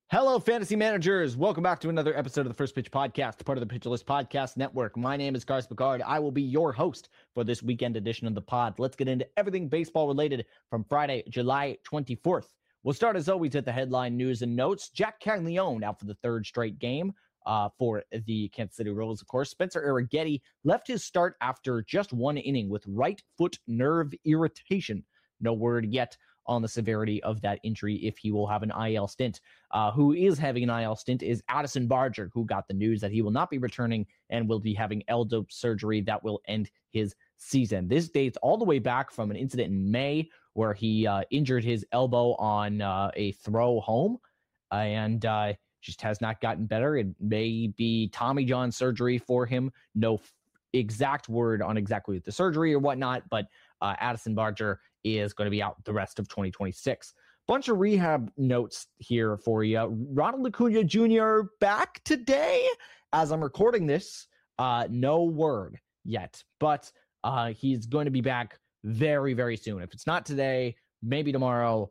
Hello, fantasy managers. Welcome back to another episode of the First Pitch Podcast, part of the Pitch List Podcast Network. My name is Carson Picard. I will be your host for this weekend edition of the pod. Let's get into everything baseball related from Friday, July 24th. We'll start, as always, at the headline news and notes. Jack Caglianone out for the third straight game for the Kansas City Royals, of course. Spencer Arrighetti left his start after just one inning with right foot nerve irritation. No word yet on the severity of that injury if he will have an IL stint. Who is having an IL stint is Addison Barger, who got the news that he will not be returning and will be having L-dope surgery that will end his season. This dates all the way back from an incident in May where he injured his elbow on a throw home and just has not gotten better. It may be Tommy John surgery for him. No exact word on exactly the surgery or whatnot, but Addison Barger is going to be out the rest of 2026. Bunch of rehab notes here for you. Ronald Acuna Jr. back today. As I'm recording this, no word yet, but he's going to be back very, very soon. If it's not today, maybe tomorrow.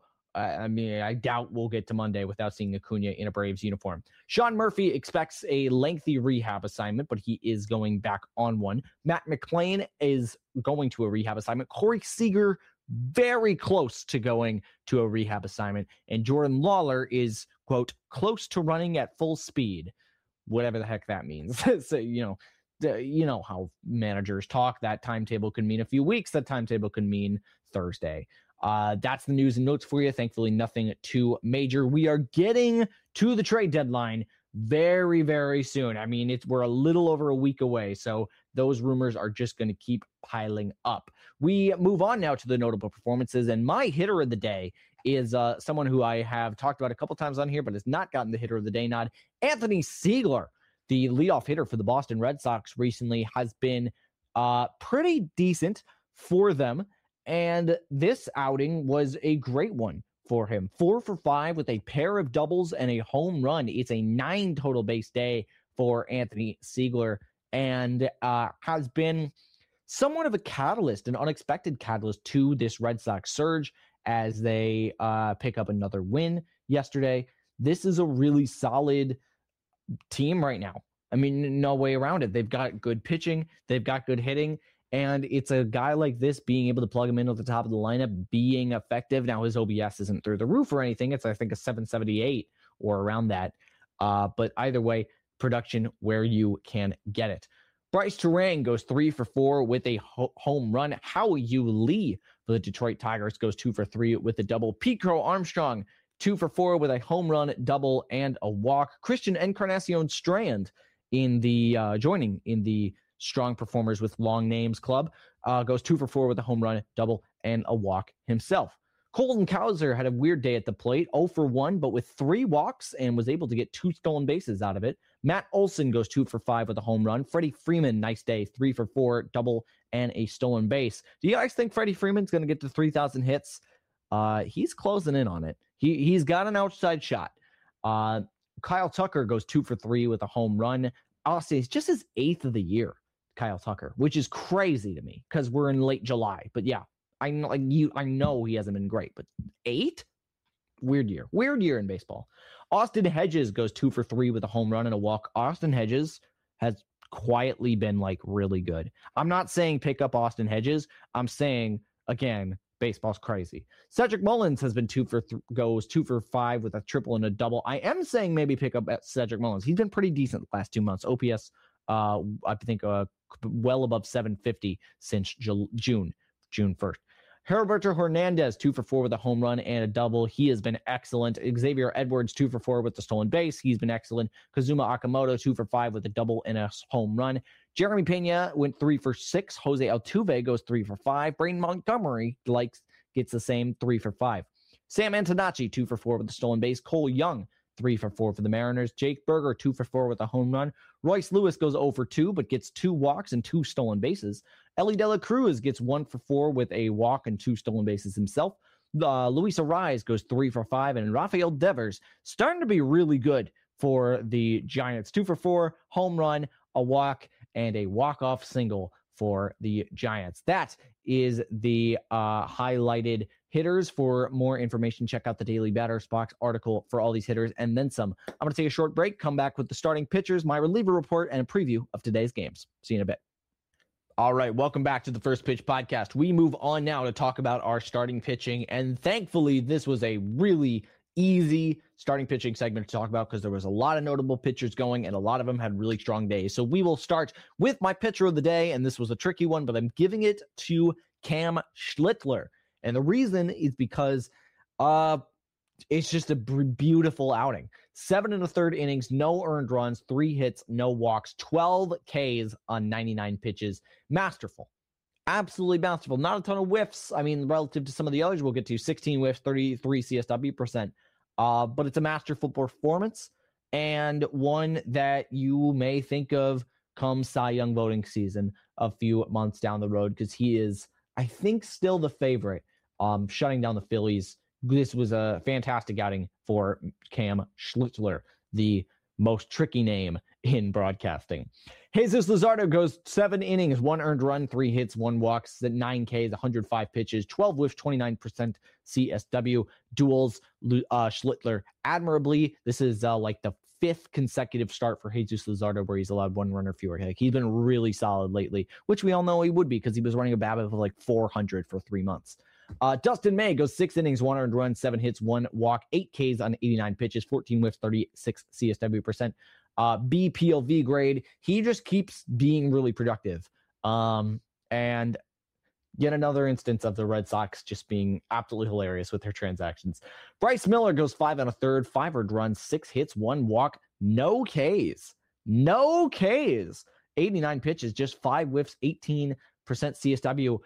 I doubt we'll get to Monday without seeing Acuna in a Braves uniform. Sean Murphy expects a lengthy rehab assignment, but he is going back on one. Matt McLain is going to a rehab assignment. Corey Seager, very close to going to a rehab assignment. And Jordan Lawler is, quote, close to running at full speed, whatever the heck that means. So, you know how managers talk. That timetable could mean a few weeks. That timetable could mean Thursday. That's the news and notes for you. Thankfully, nothing too major. We are getting to the trade deadline very, very soon. I mean, we're a little over a week away, so those rumors are just going to keep piling up. We move on now to the notable performances, and my hitter of the day is someone who I have talked about a couple times on here, but has not gotten the hitter of the day nod. Anthony Seigler, the leadoff hitter for the Boston Red Sox recently, has been pretty decent for them. And this outing was a great one for him. 4 for 5 with a pair of doubles and a home run. It's a 9 total base day for Anthony Seigler and has been somewhat of a catalyst, an unexpected catalyst to this Red Sox surge as they pick up another win yesterday. This is a really solid team right now. I mean, no way around it. They've got good pitching. They've got good hitting. And it's a guy like this being able to plug him in at the top of the lineup, being effective. Now, his OBS isn't through the roof or anything. It's, I think, a 778 or around that. But either way, production where you can get it. Bryce Terang goes 3 for 4 with a home run. Howie Lee for the Detroit Tigers goes 2 for 3 with a double. Pete Crow Armstrong, 2 for 4 with a home run, double, and a walk. Christian Encarnacion Strand joining in the Strong Performers with Long Names Club, goes 2 for 4 with a home run, double, and a walk himself. Colton Cowser had a weird day at the plate, 0 for 1, but with 3 walks and was able to get 2 stolen bases out of it. Matt Olson goes 2 for 5 with a home run. Freddie Freeman, nice day, 3 for 4, double, and a stolen base. Do you guys think Freddie Freeman's going to get to 3,000 hits? He's closing in on it. He's got an outside shot. Kyle Tucker goes 2 for 3 with a home run. I'll say it's just his 8th of the year, Kyle Tucker, which is crazy to me because we're in late July. But yeah, I know he hasn't been great, but 8? Weird year in baseball. Austin Hedges goes 2 for 3 with a home run and a walk. Austin Hedges has quietly been really good. I'm not saying pick up Austin Hedges. I'm saying, again, baseball's crazy. Cedric Mullins has been goes 2 for 5 with a triple and a double. I am saying maybe pick up Cedric Mullins. He's been pretty decent the last 2 months. OPS, I think, well above 750 since June 1st. Heriberto Hernandez, 2 for 4 with a home run and a double. He has been excellent. Xavier Edwards, 2 for 4 with the stolen base. He's been excellent. Kazuma Akamoto, 2 for 5 with a double and a home run. Jeremy Pena went 3 for 6. Jose Altuve goes 3 for 5. Brain Montgomery gets the same, 3 for 5. Sam Antonacci, 2 for 4 with the stolen base. Cole Young, 3 for 4 for the Mariners. Jake Berger, 2 for 4 with a home run. Royce Lewis goes 0 for 2, but gets 2 walks and 2 stolen bases. Ellie De La Cruz gets 1 for 4 with a walk and 2 stolen bases himself. Luis Arraez goes 3 for 5, and Rafael Devers starting to be really good for the Giants. 2 for 4, home run, a walk, and a walk-off single for the Giants. That is the highlighted hitters. For more information, check out the Daily Batters Box article for all these hitters and then some. I'm going to take a short break, come back with the starting pitchers, my reliever report, and a preview of today's games. See you in a bit. All right, welcome back to the First Pitch Podcast. We move on now to talk about our starting pitching, and thankfully, this was a really easy starting pitching segment to talk about because there was a lot of notable pitchers going, and a lot of them had really strong days. So we will start with my pitcher of the day, and this was a tricky one, but I'm giving it to Cam Schlittler. And the reason is because it's just a beautiful outing. 7 1/3 innings, no earned runs, 3 hits, no walks, 12 Ks on 99 pitches. Masterful. Absolutely masterful. Not a ton of whiffs. I mean, relative to some of the others we'll get to, 16 whiffs, 33 CSW percent. But it's a masterful performance and one that you may think of come Cy Young voting season a few months down the road, because he is, I think, still the favorite, shutting down the Phillies. This was a fantastic outing for Cam Schlittler, the most tricky name in broadcasting. Jesus Luzardo goes 7 innings, 1 earned run, 3 hits, 1 walk, 9 Ks, 105 pitches, 12 whiffs, 29% CSW. Duels Schlittler admirably. This is like the 5th consecutive start for Jesus Luzardo where he's allowed 1 run or fewer. Like, he's been really solid lately, which we all know he would be because he was running a BABIP of like 400 for 3 months. Dustin May goes 6 innings, 1 earned run, 7 hits, 1 walk, 8 Ks on 89 pitches, 14 whiffs, 36 CSW percent. BPLV grade. He just keeps being really productive. And yet another instance of the Red Sox just being absolutely hilarious with their transactions. Bryce Miller goes 5 1/3, 5 earned runs, 6 hits, 1 walk, no Ks. No Ks. 89 pitches, just 5 whiffs, 18% CSW.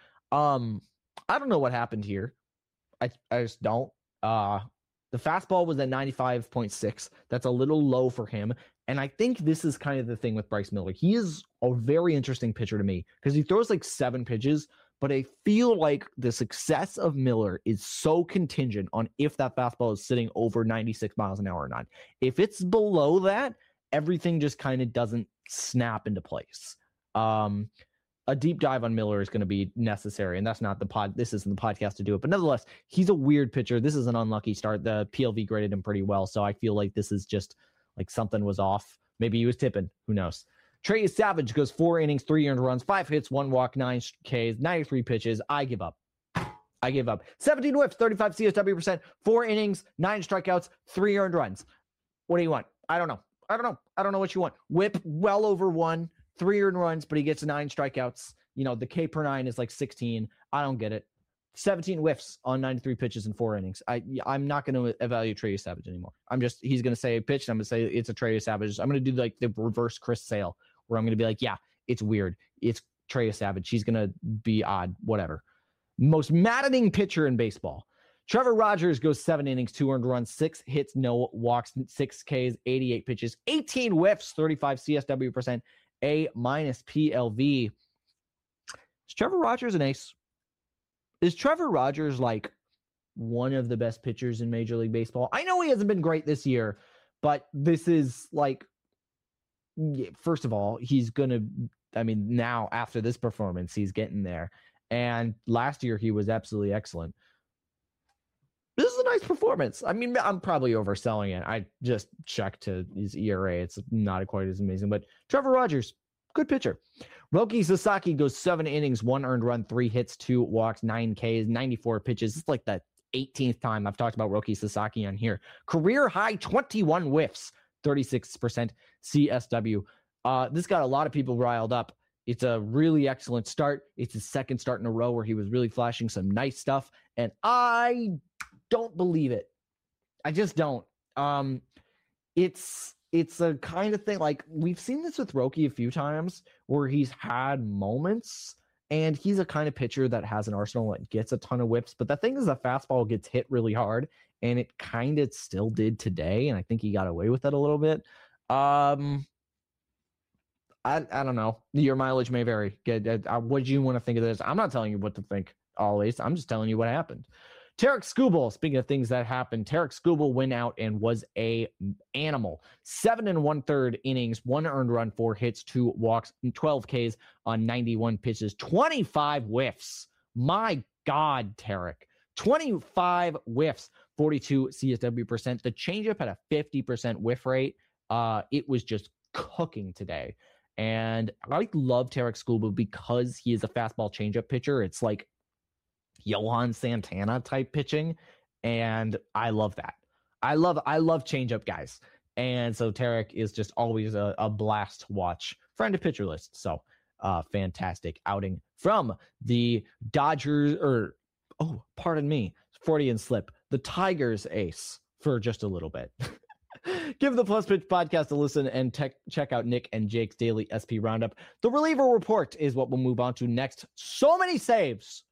I don't know what happened here. I just don't. The fastball was at 95.6. That's a little low for him. And I think this is kind of the thing with Bryce Miller. He is a very interesting pitcher to me because he throws like 7 pitches, but I feel like the success of Miller is so contingent on if that fastball is sitting over 96 miles an hour or not. If it's below that, everything just kind of doesn't snap into place. A deep dive on Miller is going to be necessary, and that's not the pod. This isn't the podcast to do it, but nevertheless, he's a weird pitcher. This is an unlucky start. The PLV graded him pretty well, so I feel like this is just like something was off. Maybe he was tipping. Who knows? Trey Savage goes 4 innings, 3 earned runs, 5 hits, 1 walk, 9 Ks, 93 pitches. I give up. 17 whiffs, 35 CSW percent, 4 innings, 9 strikeouts, 3 earned runs. What do you want? I don't know. I don't know what you want. Whip well over 1. 3 earned runs, but he gets 9 strikeouts. You know, the K per 9 is like 16. I don't get it. 17 whiffs on 93 pitches in 4 innings. I'm not going to evaluate Trey Savage anymore. He's going to say a pitch, and I'm going to say it's a Trey Savage. I'm going to do like the reverse Chris Sale, where I'm going to be like, yeah, it's weird. It's Trey Savage. He's going to be odd, whatever. Most maddening pitcher in baseball. Trevor Rogers goes 7 innings, 2 earned runs, 6 hits, no walks, 6 Ks, 88 pitches, 18 whiffs, 35 CSW percent. A- PLV. Is Trevor Rogers an ace? Is Trevor Rogers like one of the best pitchers in Major League Baseball? I know he hasn't been great this year, but this is like, first of all, he's going to, now after this performance, he's getting there. And last year he was absolutely excellent. This is a nice performance. I'm probably overselling it. I just checked to his ERA. It's not quite as amazing, but Trevor Rogers, good pitcher. Roki Sasaki goes 7 innings, 1 earned run, 3 hits, 2 walks, 9 Ks, 94 pitches. It's like the 18th time I've talked about Roki Sasaki on here. Career high 21 whiffs, 36% CSW. This got a lot of people riled up. It's a really excellent start. It's his second start in a row where he was really flashing some nice stuff, and I don't believe it. I just don't. It's a kind of thing, like we've seen this with Roki a few times where he's had moments, and he's a kind of pitcher that has an arsenal that gets a ton of whips. But the thing is, the fastball gets hit really hard, and it kind of still did today, and I think he got away with it a little bit. I don't know. Your mileage may vary. What do you want to think of this? I'm not telling you what to think always. I'm just telling you what happened. Tarek Skubal, speaking of things that happened, Tarek Skubal went out and was a animal. 7 1/3 innings, 1 earned run, 4 hits, 2 walks, 12 Ks on 91 pitches, 25 whiffs. My God, Tarek. 25 whiffs, 42 CSW percent. The changeup had a 50% whiff rate. It was just cooking today. And I love Tarek Skubal because he is a fastball changeup pitcher. It's like Johan Santana type pitching. And I love that. I love changeup guys. And so Tarek is just always a blast to watch. Friend of pitcher list. So fantastic outing from the Dodgers, or, oh, pardon me, Freudian slip. The Tigers ace for just a little bit. Give the Plus Pitch podcast a listen and check out Nick and Jake's daily SP roundup. The reliever report is what we'll move on to next. So many saves.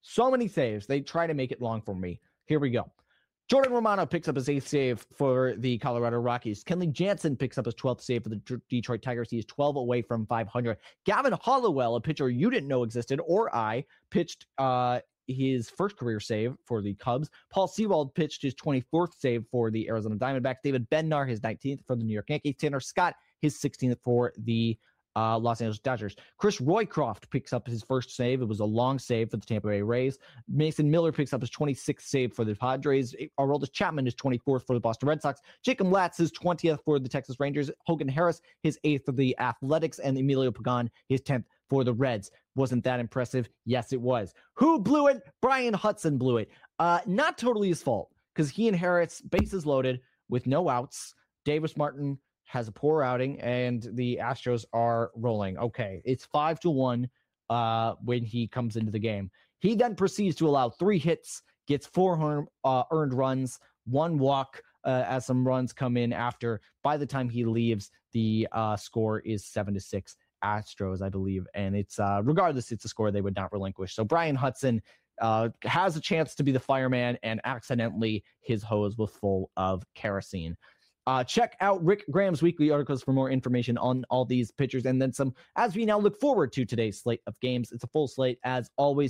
They try to make it long for me. Here we go. Jordan Romano picks up his 8th save for the Colorado Rockies. Kenley Jansen picks up his 12th save for the Detroit Tigers. He is 12 away from 500. Gavin Hollowell, a pitcher you didn't know existed, or I, pitched his first career save for the Cubs. Paul Sewald pitched his 24th save for the Arizona Diamondbacks. David Bednar, his 19th for the New York Yankees. Tanner Scott, his 16th for the Los Angeles Dodgers. Chris Roycroft picks up his first save. It was a long save for the Tampa Bay Rays. Mason Miller picks up his 26th save for the Padres. Aroldis Chapman, his 24th for the Boston Red Sox. Jacob Latz, his 20th for the Texas Rangers. Hogan Harris, his 8th for the Athletics. And Emilio Pagan, his 10th for the Reds. Wasn't that impressive? Yes, it was. Who blew it? Brian Hudson blew it. Not totally his fault, because he and Harris, bases loaded with no outs. Davis Martin has a poor outing, and the Astros are rolling. Okay, it's 5-1 when he comes into the game. He then proceeds to allow 3 hits, gets 4 earned runs, 1 walk as some runs come in after. By the time he leaves, the score is 7-6 Astros, I believe. And it's regardless, it's a score they would not relinquish. So Brian Hudson has a chance to be the fireman, and accidentally his hose was full of kerosene. Check out Rick Graham's weekly articles for more information on all these pitchers and then some, as we now look forward to today's slate of games. It's a full slate, as always.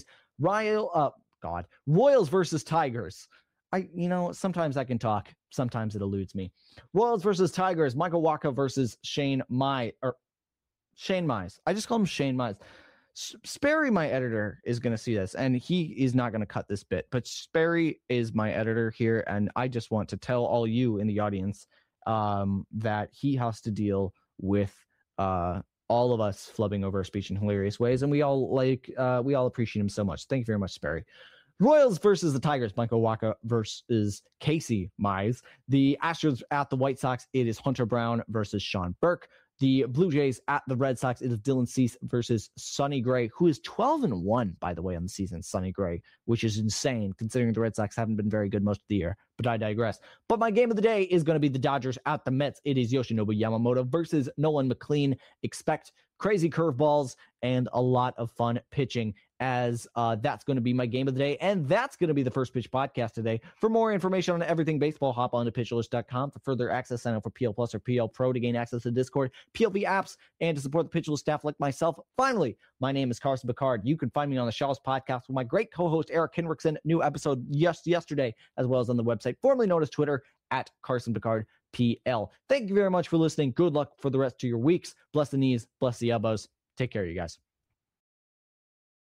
Royals versus Tigers. Sometimes I can talk. Sometimes it eludes me. Royals versus Tigers. Michael Wacha versus Shane Mize. I just call him Shane Mize. Sperry, my editor, is going to see this, and he is not going to cut this bit. But Sperry is my editor here, and I just want to tell all you in the audience that he has to deal with all of us flubbing over our speech in hilarious ways, and we all appreciate him so much. Thank you very much, Sperry. Royals versus the Tigers. Michael Wacha versus Casey Mize. The Astros at the White Sox. It is Hunter Brown versus Sean Burke. The Blue Jays at the Red Sox. It is Dylan Cease versus Sonny Gray, who is 12-1, by the way, on the season. Sonny Gray, which is insane considering the Red Sox haven't been very good most of the year, but I digress. But my game of the day is going to be the Dodgers at the Mets. It is Yoshinobu Yamamoto versus Nolan McLean. Expect crazy curveballs and a lot of fun pitching, as that's going to be my game of the day. And that's going to be the First Pitch podcast today. For more information on everything baseball, hop on to pitcherlist.com. For further access, sign up for PL Plus or PL Pro to gain access to Discord, PLP apps, and to support the Pitcherlist staff like myself. Finally, my name is Carson Picard. You can find me on the Shaw's podcast with my great co-host, Eric Henriksen. New episode yesterday, as well as on the website, formerly known as Twitter, at Carson Picard PL. Thank you very much for listening. Good luck for the rest of your weeks. Bless the knees, bless the elbows. Take care, you guys.